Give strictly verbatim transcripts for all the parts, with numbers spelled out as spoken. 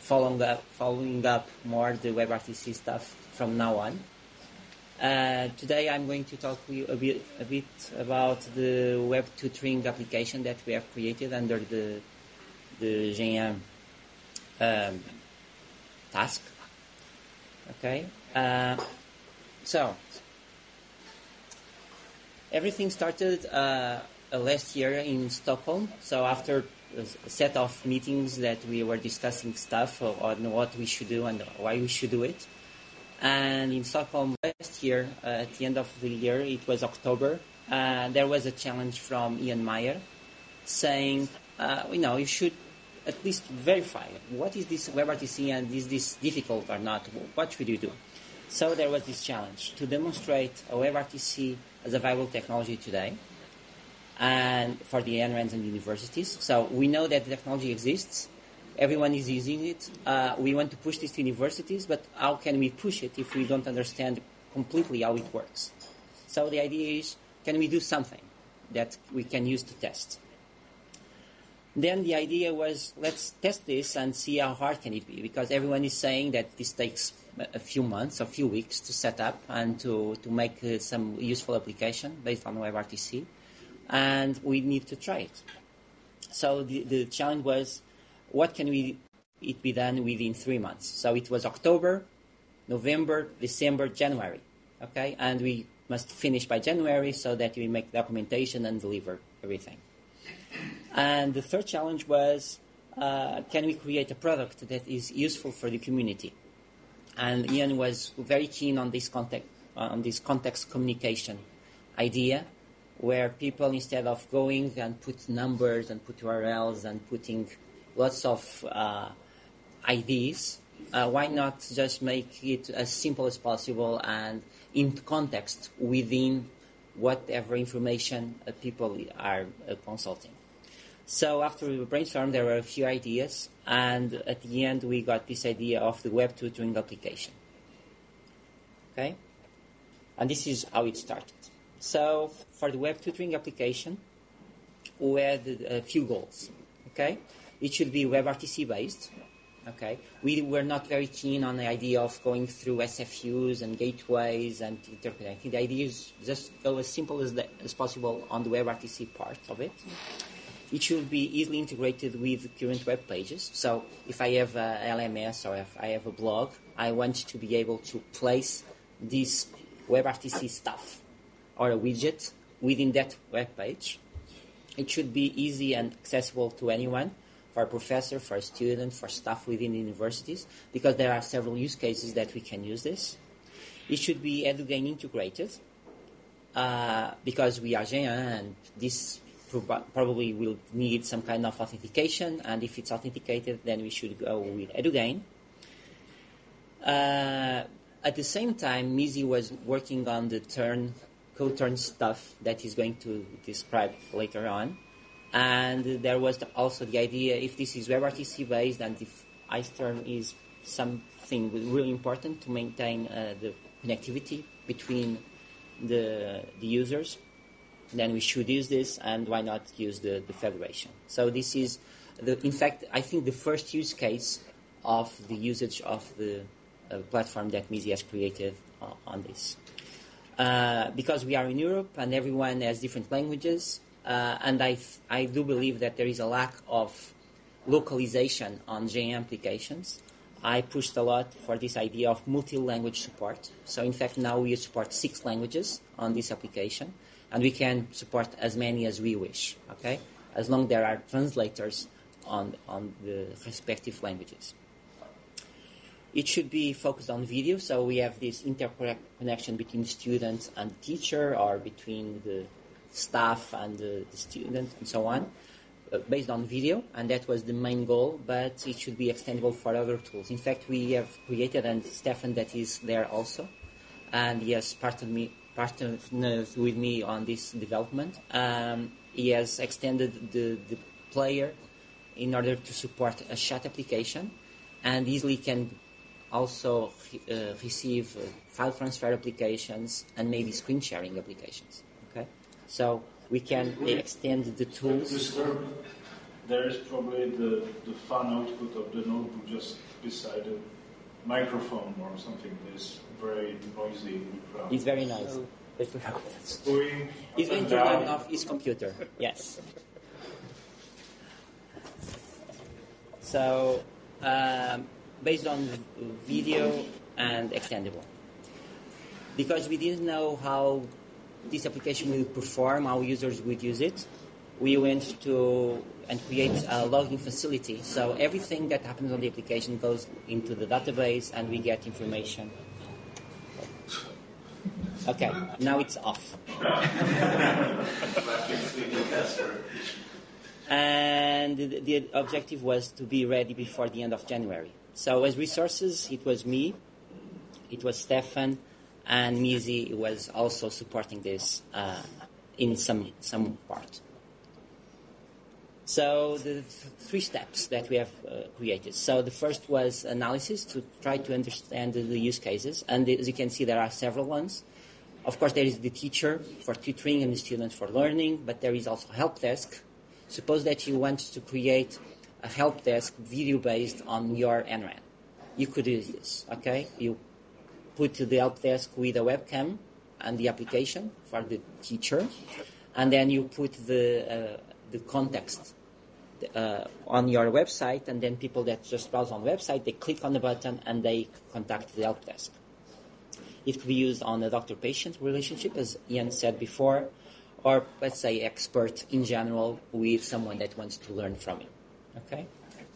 following up, following up more the WebRTC stuff from now on. Uh, today I'm going to talk to you a bit, a bit about the web tutoring application that we have created under the the G M um, task. Okay, uh, so everything started uh, last year in Stockholm. So after a set of meetings that we were discussing stuff on what we should do and why we should do it. And in Stockholm last year, uh, at the end of the year, it was October, uh, there was a challenge from Ian Meyer saying, uh, you know, you should at least verify what is this WebRTC and is this difficult or not? What should you do? So there was this challenge to demonstrate a WebRTC as a viable technology today and for the N R A Ns and universities. So we know that the technology exists. Everyone is using it. Uh, we want to push this to universities, but how can we push it if we don't understand completely how it works? So the idea is, can we do something that we can use to test? Then the idea was, let's test this and see how hard can it be, because everyone is saying that this takes a few months, a few weeks to set up and to, to make uh, some useful application based on WebRTC, and we need to try it. So the, the challenge was, what can we it be done within three months? So it was October, November, December, January, okay? And we must finish by January so that we make documentation and deliver everything. And the third challenge was, uh, can we create a product that is useful for the community? And Ian was very keen on this context, on this context communication idea, where people, instead of going and put numbers and put U R Ls and putting lots of uh, I Ds, uh, why not just make it as simple as possible and in context within whatever information uh, people are uh, consulting. So after we brainstormed, there were a few ideas, and at the end we got this idea of the web tutoring application. Okay? And this is how it started. So for the web tutoring application, we had a few goals. Okay? It should be WebRTC based. Okay, we were not very keen on the idea of going through S F Us and gateways and interconnecting. The idea is just go as simple as, the, as possible on the WebRTC part of it. It should be easily integrated with current web pages. So if I have a L M S or if I have a blog, I want to be able to place this WebRTC stuff or a widget within that web page. It should be easy and accessible to anyone, for a professor, for a student, for staff within the universities, because there are several use cases that we can use this. It should be EduGain integrated, uh, because we are G M and this prob- probably will need some kind of authentication, and if it's authenticated, then we should go with EduGain. Uh, at the same time, Mizi was working on the turn, co-turn stuff that he's going to describe later on. And there was also the idea, if this is WebRTC based and if iSturn is something really important to maintain uh, the connectivity between the, the users, then we should use this, and why not use the, the federation? So this is, the, in fact, I think the first use case of the usage of the uh, platform that Mizi has created uh, on this. Uh, because we are in Europe and everyone has different languages, Uh, and I, I do believe that there is a lack of localization on G M applications. I pushed a lot for this idea of multi-language support. So in fact, now we support six languages on this application, and we can support as many as we wish, okay? As long as there are translators on, on the respective languages. It should be focused on video, so we have this interconnection between students and teacher, or between the staff and the, the student and so on, uh, based on video, and that was the main goal, but it should be extendable for other tools. In fact, we have created, and Stefan that is there also, and he has partnered, me, partnered with me on this development. Um, he has extended the, the player in order to support a chat application, and easily can also uh, receive uh, file transfer applications and maybe screen sharing applications. Okay? So we can extend the tools. there is probably the, the fun output of the notebook just beside the microphone or something. It's very noisy background. It's very noisy. It's going He's going to turn off his computer. Yes. So, um, based on video and extendable. Because we didn't know how this application will perform, how users would use it, we went to and create a logging facility. So everything that happens on the application goes into the database and we get information. Okay, now it's off. And the, the objective was to be ready before the end of January. So as resources, it was me, it was Stefan, and Mizi was also supporting this uh, in some some part. So the th- three steps that we have uh, created. So the first was analysis to try to understand the, the use cases. And as you can see, there are several ones. Of course, there is the teacher for tutoring and the student for learning, but there is also help desk. Suppose that you want to create a help desk video based on your N R A N. You could use this, okay? You put the help desk with a webcam and the application for the teacher, and then you put the uh, the context uh, on your website, and then people that just browse on the website, they click on the button and they contact the help desk. It could be used on a doctor-patient relationship, as Ian said before, or let's say expert in general with someone that wants to learn from you. Okay.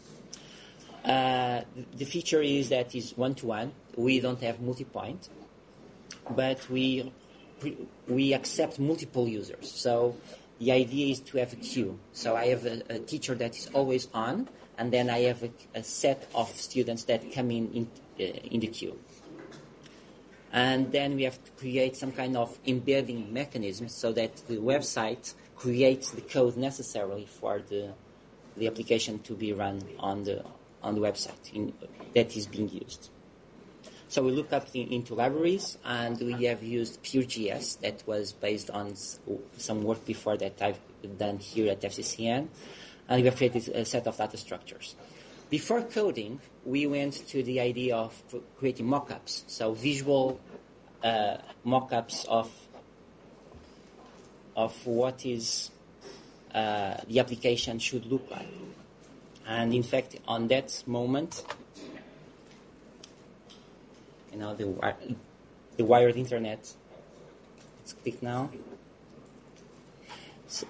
Uh, the feature is that is one-to-one. We don't have multi-point, but we we accept multiple users. So the idea is to have a queue. So I have a, a teacher that is always on, and then I have a, a set of students that come in in, uh, in the queue. And then we have to create some kind of embedding mechanism so that the website creates the code necessarily for the the application to be run on the on the website in, that is being used. So we look up the, into libraries, and we have used Pure.js that was based on some work before that I've done here at F C C N, and we have created a set of data structures. Before coding, we went to the idea of creating mock-ups, so visual uh, mock-ups of of what is uh, the application should look like. And in fact, on that moment, you know, the the wired internet. Let's click now. So,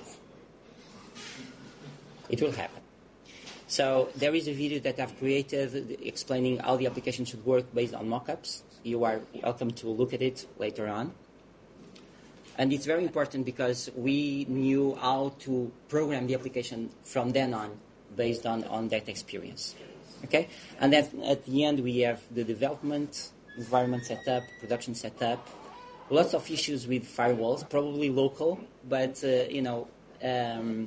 it will happen. So there is a video that I've created explaining how the application should work based on mockups. You are welcome to look at it later on. And it's very important because we knew how to program the application from then on based on, on that experience. Okay? And then at the end we have the development, environment setup, production setup, lots of issues with firewalls, probably local, but, uh, you know, um,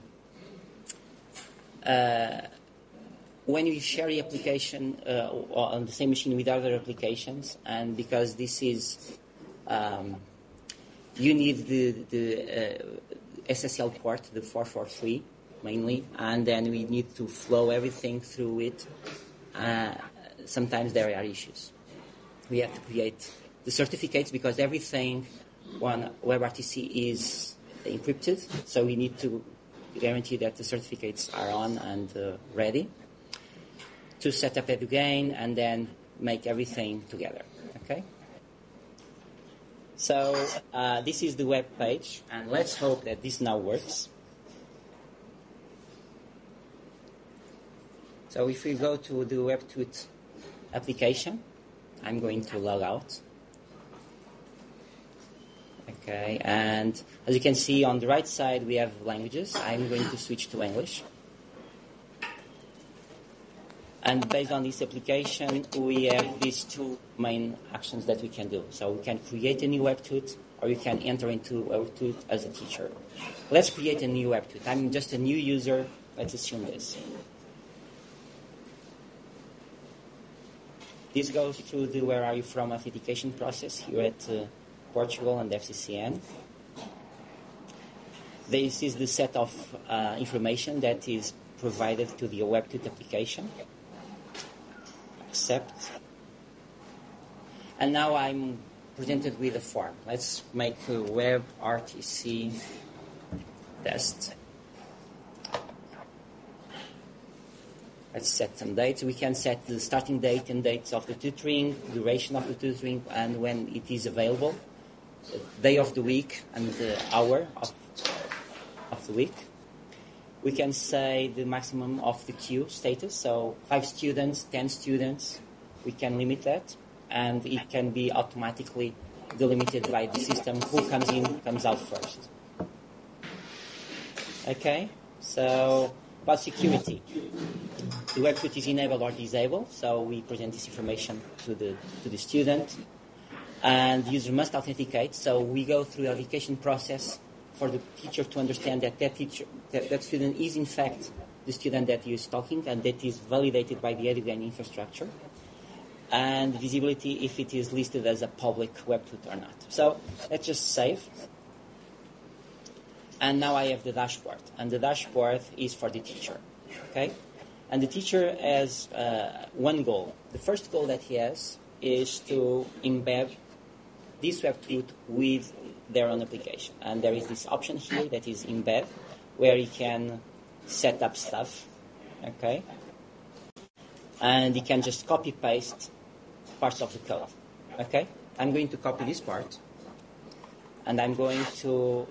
uh, when you share the application uh, on the same machine with other applications, and because this is, um, you need the, the uh, S S L port, the four forty-three mainly, and then we need to flow everything through it. Uh, sometimes there are issues. We have to create the certificates because everything on WebRTC is encrypted, so we need to guarantee that the certificates are on and uh, ready to set up Edugain and then make everything together. Okay. So uh, this is the web page, and let's hope that this now works. So if we go to the WebTut application, I'm going to log out. Okay, and as you can see on the right side, we have languages. I'm going to switch to English. And based on this application, we have these two main actions that we can do. So we can create a new WebTut, or you can enter into WebTut as a teacher. Let's create a new WebTut. I'm just a new user. Let's assume this. This goes through the Where Are You From authentication process here at uh, Portugal and F C C N. This is the set of uh, information that is provided to the WebTut application. Accept. And now I'm presented with a form. Let's make a WebRTC test. Let's set some dates. We can set the starting date and dates of the tutoring, duration of the tutoring, and when it is available, the day of the week and the hour of, of the week. We can say the maximum of the queue status, so five students, ten students, we can limit that, and it can be automatically delimited by the system who comes in, comes out first. Okay, so about security. The WebTut is enabled or disabled, so we present this information to the to the student. And the user must authenticate, so we go through the authentication process for the teacher to understand that that teacher, that, that student is in fact the student that is talking, and that is validated by the EduGain infrastructure. And visibility if it is listed as a public WebTut or not. So let's just save. And now I have the dashboard, and the dashboard is for the teacher, okay? And the teacher has uh, one goal. The first goal that he has is to embed this WebTut with their own application. And there is this option here that is embed, where he can set up stuff, okay? And he can just copy-paste parts of the code, okay? I'm going to copy this part, and I'm going to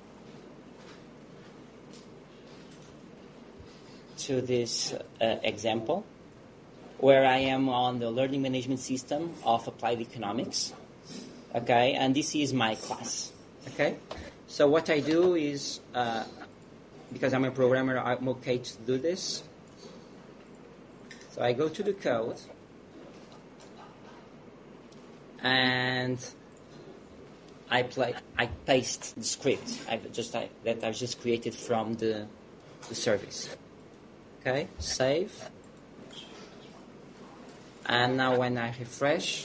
to this uh, example where I am on the learning management system of applied economics, okay? And this is my class, okay? So what I do is, uh, because I'm a programmer, I'm okay to do this. So I go to the code, and I play, I paste the script I've just I, that I've just created from the, the service. Okay, save. And now when I refresh,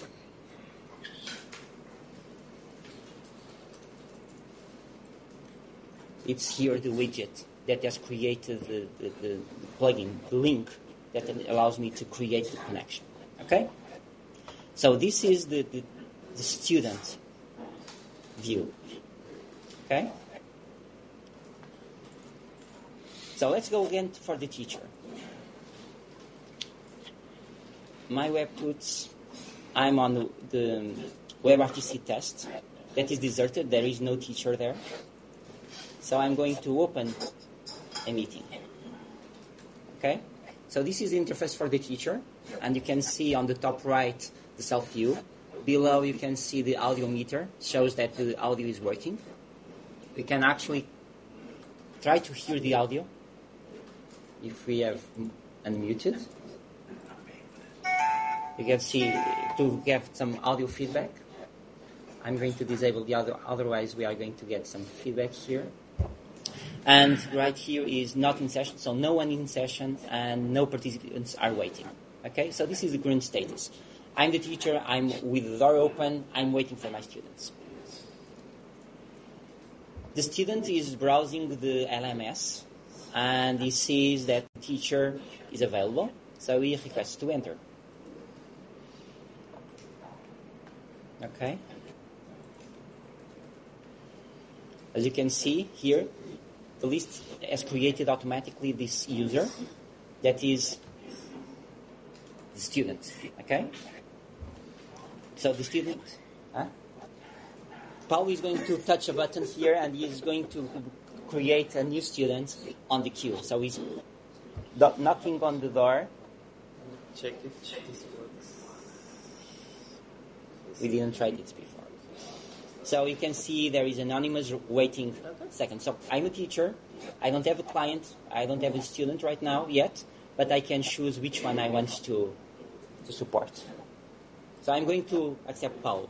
it's here the widget that has created the, the, the, the plugin, the link that allows me to create the connection. Okay? So this is the, the, the student view. Okay? So let's go again for the teacher. My WebTuts, I'm on the, the WebRTC test. That is deserted. There is no teacher there. So I'm going to open a meeting. Okay? So this is the interface for the teacher. And you can see on the top right the self-view. Below you can see the audio meter. Shows that the audio is working. We can actually try to hear the audio if we have unmuted. You can see to get some audio feedback. I'm going to disable the audio, otherwise we are going to get some feedback here. And right here is not in session, so no one in session and no participants are waiting. Okay, so this is the current status. I'm the teacher, I'm with the door open, I'm waiting for my students. The student is browsing the L M S, and he sees that the teacher is available, so he requests to enter. Okay. As you can see here, the list has created automatically this user that is the student. Okay. So the student, huh? Paul is going to touch a button here, and he is going to create a new student on the queue. So he's knocking on the door. Check if this works. We didn't try this before. So you can see there is anonymous waiting a second. So I'm a teacher. I don't have a client. I don't have a student right now yet, but I can choose which one I want to, to support. So I'm going to accept Paul.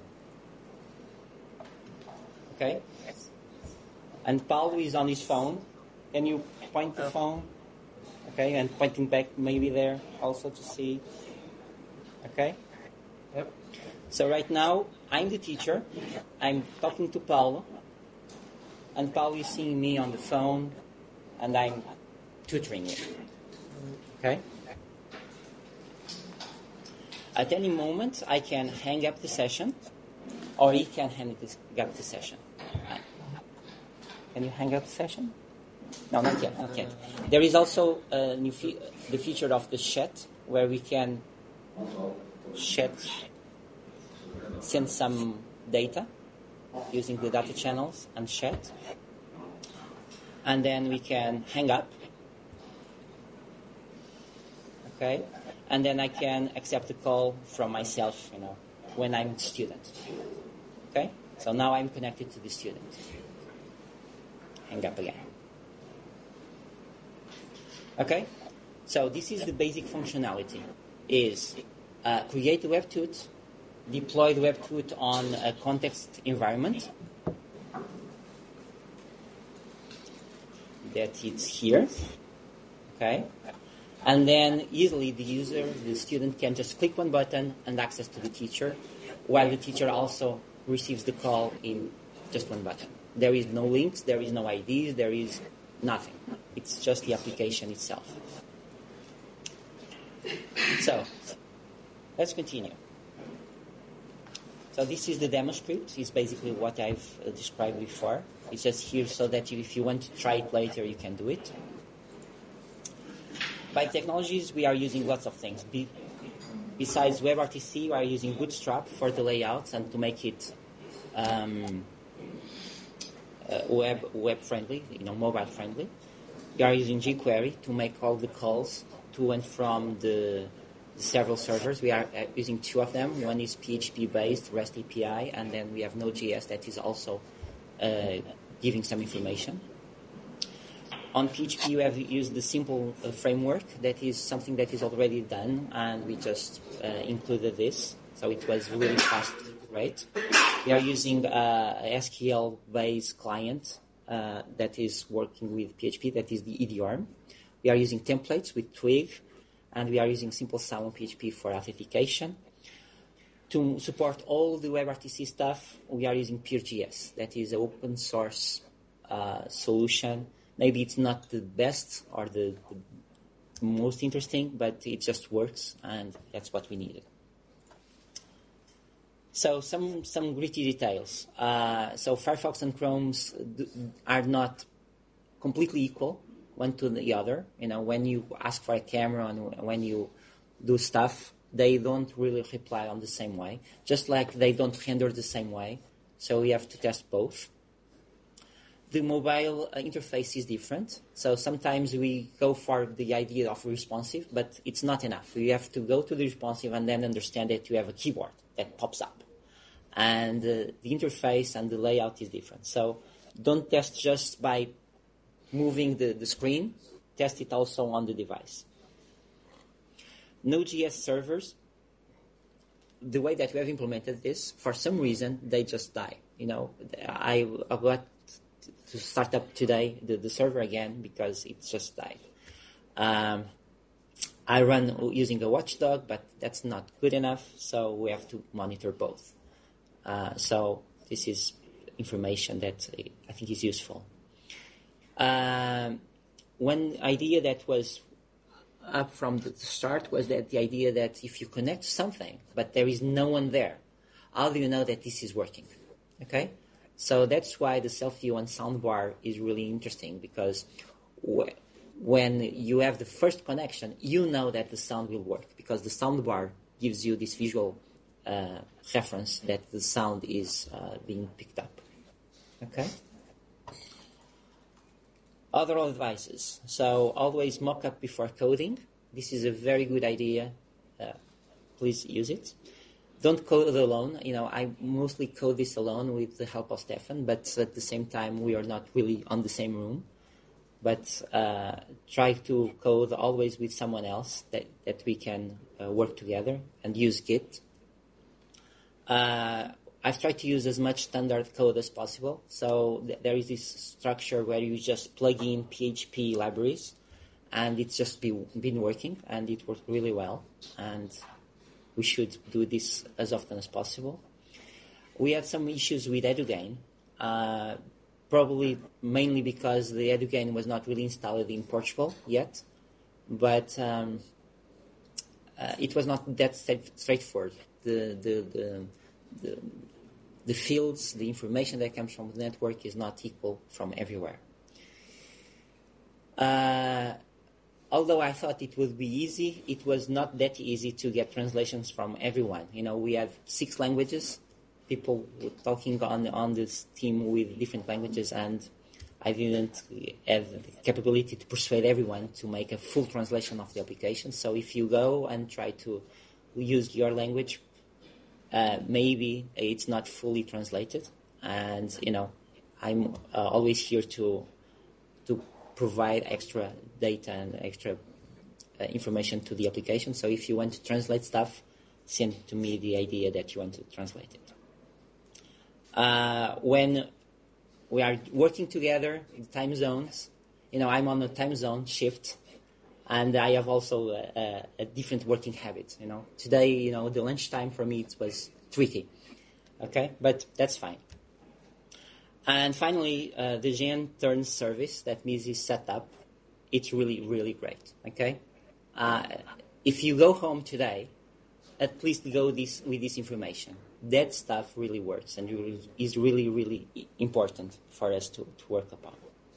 Okay? And Paul is on his phone. Can you point the phone? Okay, and pointing back maybe there also to see. Okay? Yep. So right now, I'm the teacher. I'm talking to Paulo. and Paul is seeing me on the phone, and I'm tutoring you. Okay? At any moment, I can hang up the session, or he can hang up the session. Can you hang up the session? No, not yet, not yet. There is also a new fe- the feature of the chat, where we can chat, send some data using the data channels and chat. And then we can hang up. Okay? And then I can accept the call from myself, you know, when I'm a student. Okay? So now I'm connected to the student. Hang up again. Okay? So this is the basic functionality. Is uh, create a WebToot, deploy the WebToot on a context environment. That it's here. Okay? And then easily the user, the student, can just click one button and access to the teacher, while the teacher also receives the call in just one button. There is no links, there is no I Ds, there is nothing. It's just the application itself. So, let's continue. So this is the demo script. It's basically what I've uh, described before. It's just here so that you, if you want to try it later, you can do it. By technologies, we are using lots of things. Be, besides WebRTC, we are using Bootstrap for the layouts and to make it um, uh, web web friendly, you know, mobile friendly. We are using jQuery to make all the calls to and from the, the several servers. We are uh, using two of them. One is P H P-based REST A P I, and then we have Node.js that is also uh, giving some information. On P H P, we have used the simple uh, framework. That is something that is already done, and we just uh, included this. So it was really fast, right? We are using uh, a S Q L-based client uh, that is working with P H P, that is the E D R M. We are using templates with Twig, and we are using Simple Salmon P H P for authentication. To support all the WebRTC stuff, we are using PureJS. That is an open source uh, solution. Maybe it's not the best or the, the most interesting, but it just works, and that's what we needed. So some some gritty details. Uh, so Firefox and Chrome are not completely equal one to the other. You know, when you ask for a camera and when you do stuff, they don't really reply on the same way, just like they don't render the same way. So we have to test both. The mobile interface is different. So sometimes we go for the idea of responsive, but it's not enough. You have to go to the responsive and then understand that you have a keyboard that pops up. And uh, the interface and the layout is different. So don't test just by moving the, the screen. Test it also on the device. Node.js servers, the way that we have implemented this, for some reason, they just die. You know, I, I got to start up today the, the server again because it just died. Um, I run using a watchdog, but that's not good enough, so we have to monitor both. Uh, so this is information that I think is useful. Um, one idea that was up from the start was that the idea that if you connect to something, but there is no one there, how do you know that this is working? Okay? So that's why the self-view and soundbar is really interesting, because wh- when you have the first connection, you know that the sound will work, because the soundbar gives you this visual uh, reference that the sound is uh, being picked up. Okay? Other advices. So always mock up before coding. This is a very good idea. Uh, please use it. Don't code alone. You know, I mostly code this alone with the help of Stefan, but at the same time, we are not really on the same room. But uh, try to code always with someone else that, that we can uh, work together, and use Git. Uh, I've tried to use as much standard code as possible. So th- there is this structure where you just plug in P H P libraries, and it's just be, been working, and it worked really well. And we should do this as often as possible. We had some issues with Edugain. Uh, probably mainly because the Edugain was not really installed in Portugal yet, but um, uh, it was not that straight, straightforward. The, the, the, the, the fields, the information that comes from the network is not equal from everywhere. Uh, although I thought it would be easy, it was not that easy to get translations from everyone. You know, we have six languages, people talking on on this team with different languages, and I didn't have the capability to persuade everyone to make a full translation of the application. So if you go and try to use your language, uh, maybe it's not fully translated. And, you know, I'm uh, always here to to provide extra data and extra uh, information to the application. So if you want to translate stuff, send to me the idea that you want to translate it. Uh, when we are working together in time zones, you know, I'm on a time zone shift, and I have also a, a, a different working habit. You know, today, you know, the lunchtime for me it was tricky. Okay, but that's fine. And finally, uh, the G N turns service that Mizi set up, it's really, really great. Okay, uh, if you go home today, at least go this with this information. That stuff really works and is really, really important for us to, to work upon.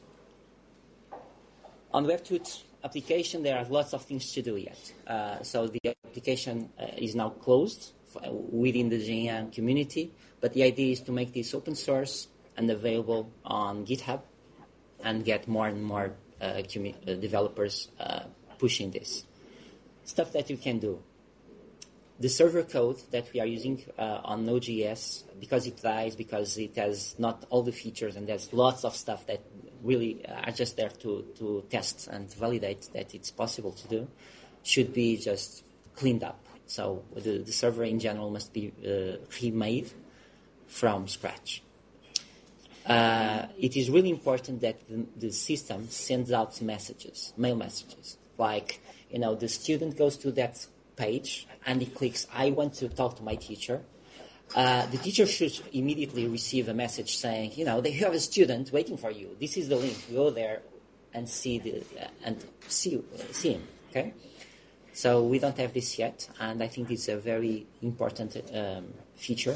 On WebToot application, there are lots of things to do yet. Uh, so the application uh, is now closed within the G N community, but the idea is to make this open source and available on GitHub and get more and more uh, commu- uh, developers uh, pushing this. Stuff that you can do. The server code that we are using uh, on Node.js, because it dies, because it has not all the features, and there's lots of stuff that really are just there to, to test and validate that it's possible to do, should be just cleaned up. So the, the server in general must be uh, remade from scratch. Uh, it is really important that the, the system sends out messages, mail messages, like, you know, the student goes to that page and he clicks, I want to talk to my teacher. Uh, the teacher should immediately receive a message saying, you know, they have a student waiting for you. This is the link. Go there and see the uh, and see uh, see him. Okay. So we don't have this yet, and I think it's a very important um, feature.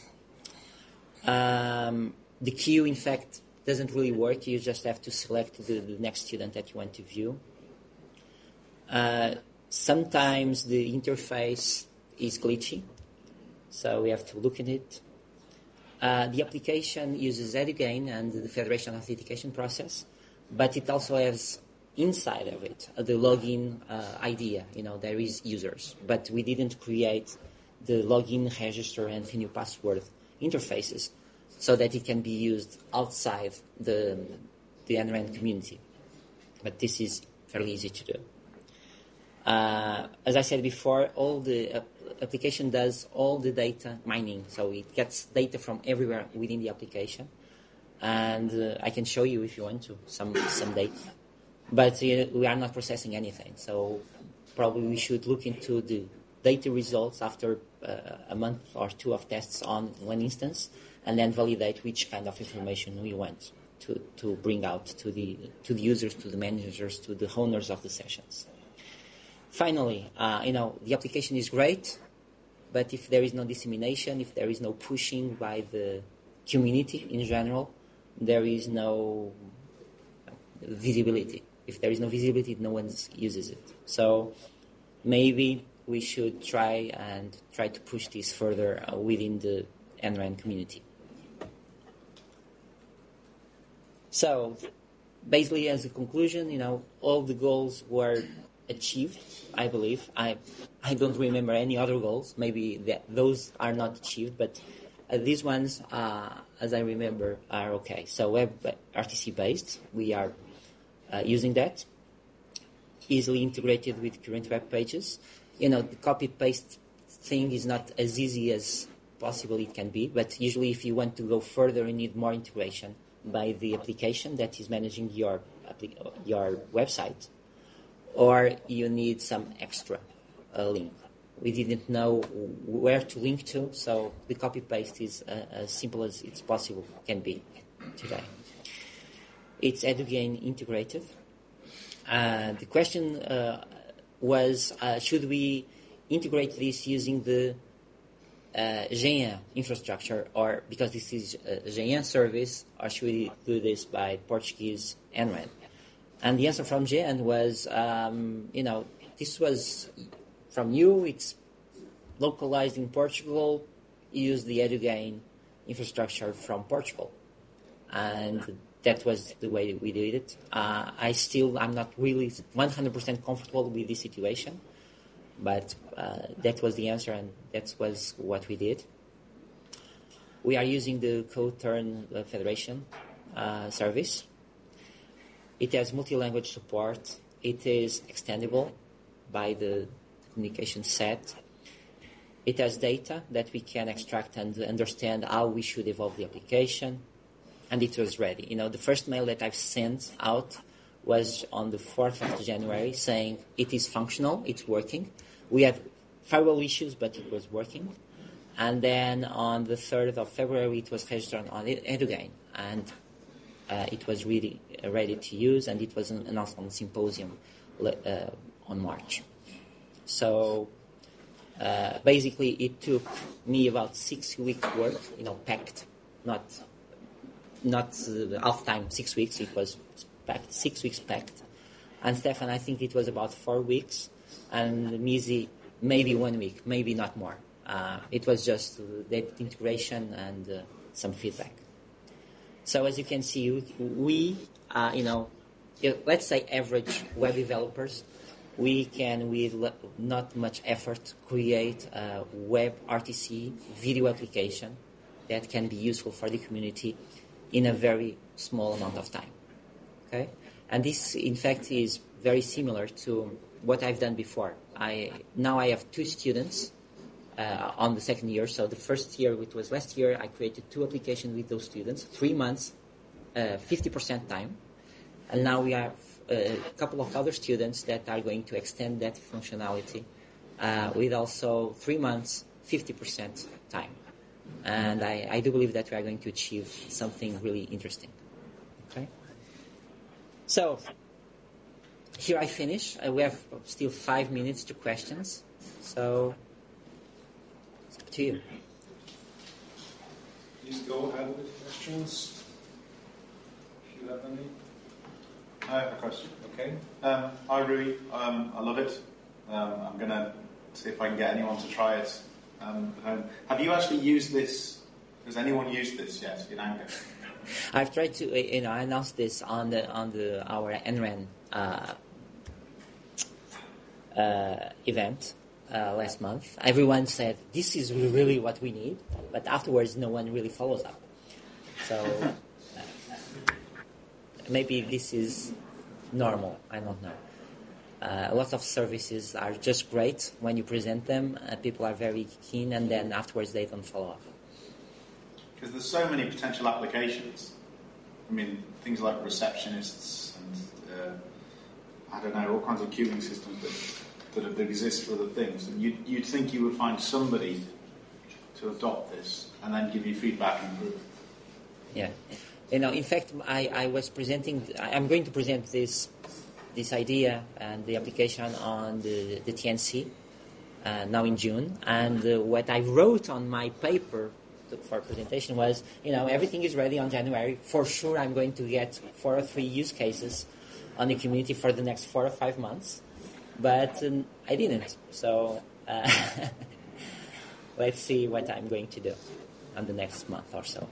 Um, the queue, in fact, doesn't really work. You just have to select the, the next student that you want to view. Uh, sometimes the interface is glitchy, so we have to look at it. Uh, the application uses Edugain and the Federation Authentication process, but it also has inside of it uh, the login uh, idea. You know, there is users, but we didn't create the login, register, and renew password interfaces so that it can be used outside the the N R A N community. But this is fairly easy to do. Uh, as I said before, all the uh, application does all the data mining, so it gets data from everywhere within the application, and uh, I can show you if you want to some some data, but uh, we are not processing anything. So probably we should look into the data results after uh, a month or two of tests on one instance, and then validate which kind of information we want to to bring out to the to the users, to the managers, to the owners of the sessions. Finally, uh, you know, the application is great, but if there is no dissemination, if there is no pushing by the community in general, there is no visibility. If there is no visibility, no one uses it. So maybe we should try and try to push this further uh, within the N R A N community. So basically, as a conclusion, you know, all the goals were achieved, I believe. I I don't remember any other goals. Maybe that those are not achieved, but uh, these ones, uh, as I remember, are okay. So web R T C based, we are uh, using that. Easily integrated with current web pages. You know, the copy paste thing is not as easy as possible it can be, but usually if you want to go further, you need more integration by the application that is managing your your website, or you need some extra uh, link. We didn't know where to link to, so the copy-paste is uh, as simple as it's possible can be today. It's EduGain integrated. Uh, the question uh, was, uh, should we integrate this using the uh, G E N infrastructure, or because this is a G E N service, or should we do this by Portuguese N R E N? And the answer from G E N was, um, you know, this was from you, it's localized in Portugal, use the EduGain infrastructure from Portugal. And that was the way we did it. Uh, I still, I'm not really one hundred percent comfortable with this situation, but uh, that was the answer, and that was what we did. We are using the Co-Turn Federation uh, service. It has multi-language support. It is extendable by the communication set. It has data that we can extract and understand how we should evolve the application. And it was ready. You know, the first mail that I've sent out was on the fourth of January saying it is functional, it's working. We had firewall issues, but it was working. And then on the third of February, it was registered on EduGain. And uh, it was really ready to use, and it was announced on the symposium uh, on March. So uh, basically, it took me about six weeks work, you know, packed, not... not uh, half time, six weeks, it was packed, six weeks packed. And Stefan, I think it was about four weeks, and Mizi, maybe one week, maybe not more. Uh, it was just uh, the integration and uh, some feedback. So as you can see, we, uh, you know, let's say average web developers, we can, with not much effort, create a web R T C video application that can be useful for the community in a very small amount of time, okay? And this, in fact, is very similar to what I've done before. I now I have two students uh, on the second year. So the first year, which was last year, I created two applications with those students, three months, uh, fifty percent time. And now we have a couple of other students that are going to extend that functionality uh, with also three months, fifty percent time. And I, I do believe that we are going to achieve something really interesting. Okay. So here I finish. Uh, we have still five minutes to questions. So it's up to you. Please go ahead with questions. If you have any. I have a question. Okay. Um, hi Rui. Um, I love it. Um, I'm going to see if I can get anyone to try it. Um, have you actually used this? Has anyone used this yet in Anger? I've tried to, you know, I announced this on the on the our N R E N uh, uh, event uh, last month. Everyone said this is really what we need, but afterwards no one really follows up. So uh, maybe this is normal. I don't know. Uh, a lot of services are just great when you present them. Uh, people are very keen, and then afterwards they don't follow up. Because there's so many potential applications. I mean, things like receptionists and, uh, I don't know, all kinds of queuing systems that, that, that exist for other things. And you'd, you'd think you would find somebody to adopt this and then give you feedback and improve. Yeah. You know, in fact, I, I was presenting, I'm going to present this this idea and the application on the, the T N C uh, now in June. And uh, what I wrote on my paper for presentation was, you know, everything is ready on January. For sure, I'm going to get four or three use cases on the community for the next four or five months. But um, I didn't. So uh, let's see what I'm going to do on the next month or so.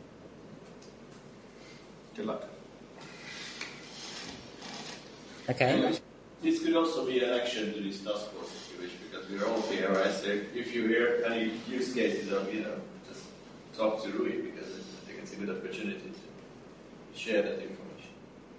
Good luck. Okay. This could also be an action to this task force if you wish, because we're all here, right? So if you hear any use cases of, you know, just talk to Rui, because I think it's a good opportunity to share that information.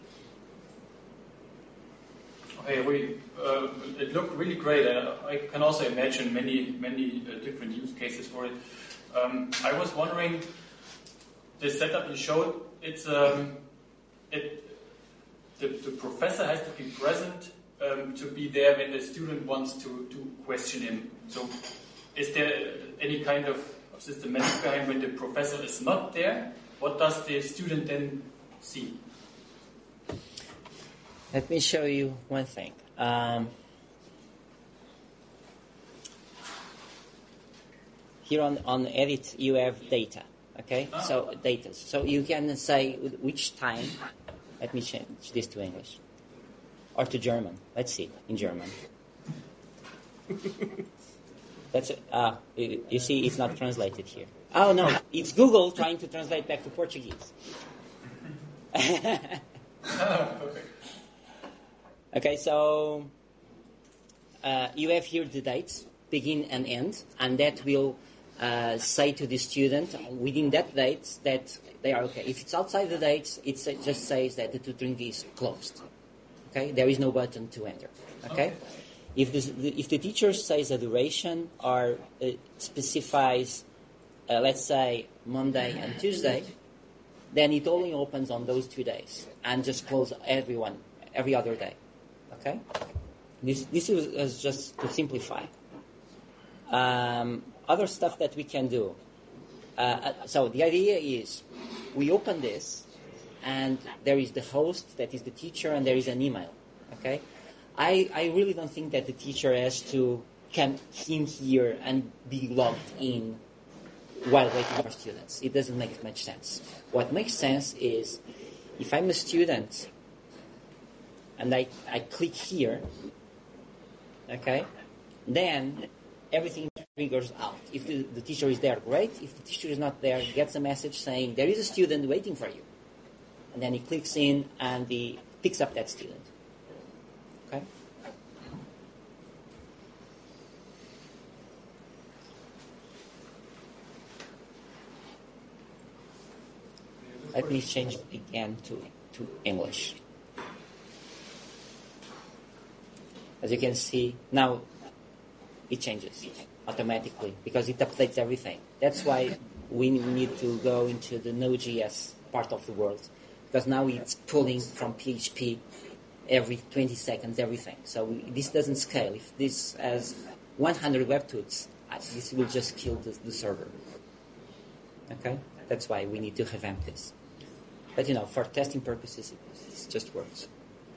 Okay, we, uh, it looked really great. Uh, I can also imagine many, many uh, different use cases for it. Um, I was wondering, the setup you showed, it's um, it. The, the professor has to be present um, to be there when the student wants to, to question him. So is there any kind of, of systematic behind when the professor is not there? What does the student then see? Let me show you one thing. Um, here on, on edit, you have data. Okay, oh. so data. So you can say which time. Let me change this to English or to German. Let's see in German. That's it. Ah, you, you see, it's not translated here. Oh no, it's Google trying to translate back to Portuguese. Okay, so uh, you have here the dates, begin and end, and that will uh, say to the student within that date that they are okay. If it's outside the dates, it just says that the tutoring is closed. Okay, there is no button to enter. Okay, okay. If the if the teacher says a duration or uh, specifies, uh, let's say Monday and Tuesday, then it only opens on those two days and just close everyone every other day. Okay, this this is, is just to simplify. Um, other stuff that we can do. Uh, so the idea is, we open this, and there is the host, that is the teacher, and there is an email. Okay, I I really don't think that the teacher has to come in here and be logged in while waiting for students. It doesn't make much sense. What makes sense is, if I'm a student and I, I click here, okay, then everything triggers out. If the, the teacher is there, great. If the teacher is not there, he gets a message saying there is a student waiting for you. And then he clicks in and he picks up that student. Okay? Let me change again to, to English. As you can see, now it changes automatically because it updates everything. That's why we need to go into the Node.js part of the world, because now it's pulling from P H P every twenty seconds, everything. So we, this doesn't scale. If this has one hundred webtools, this will just kill the, the server. Okay? That's why we need to revamp this. But you know, for testing purposes, it, it just works.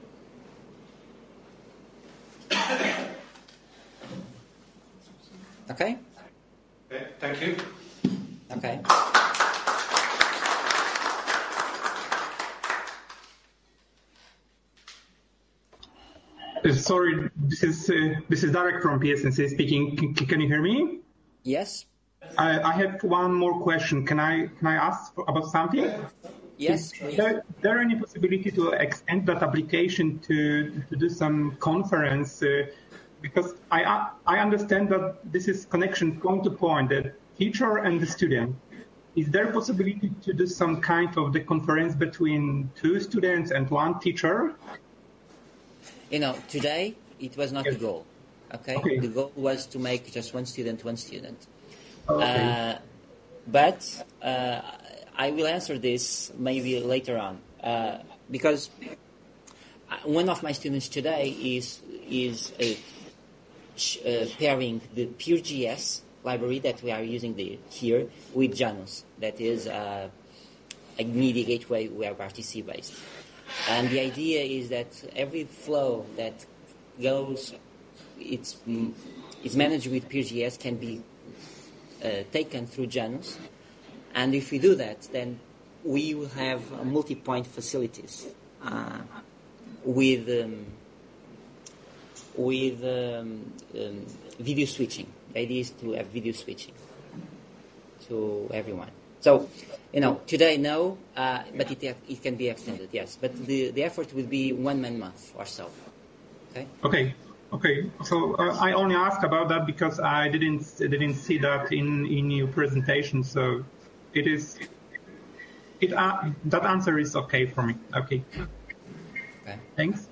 Okay? Okay, thank you. Okay. Uh, sorry, this is uh, this is Darek from P S N C speaking. C- can you hear me? Yes. I, I have one more question. Can I can I ask about something? Yes. Is there, there any possibility to extend that application to to do some conference? Uh, because I I understand that this is connection point to point, the teacher and the student. Is there a possibility to do some kind of the conference between two students and one teacher? You know, today it was not yes. the goal. Okay? okay. The goal was to make just one student, one student. Okay. Uh, but uh, I will answer this maybe later on, uh, because one of my students today is is uh, uh, pairing the Pure.js library that we are using the, here with Janus, that is uh, a media gateway WebRTC based. And the idea is that every flow that goes, it's it's managed with Pure.js can be uh, taken through Janus. And if we do that, then we will have uh, multi-point facilities uh, with um, with um, um, video switching. The idea is to have video switching to everyone. So, you know, today no, uh, but it it can be extended, yes. But the, the effort will be one man month or so. Okay. Okay. Okay. So uh, I only asked about that because I didn't didn't see that in, in your presentation. So it is it uh, that answer is okay for me. Okay. Okay. Thanks.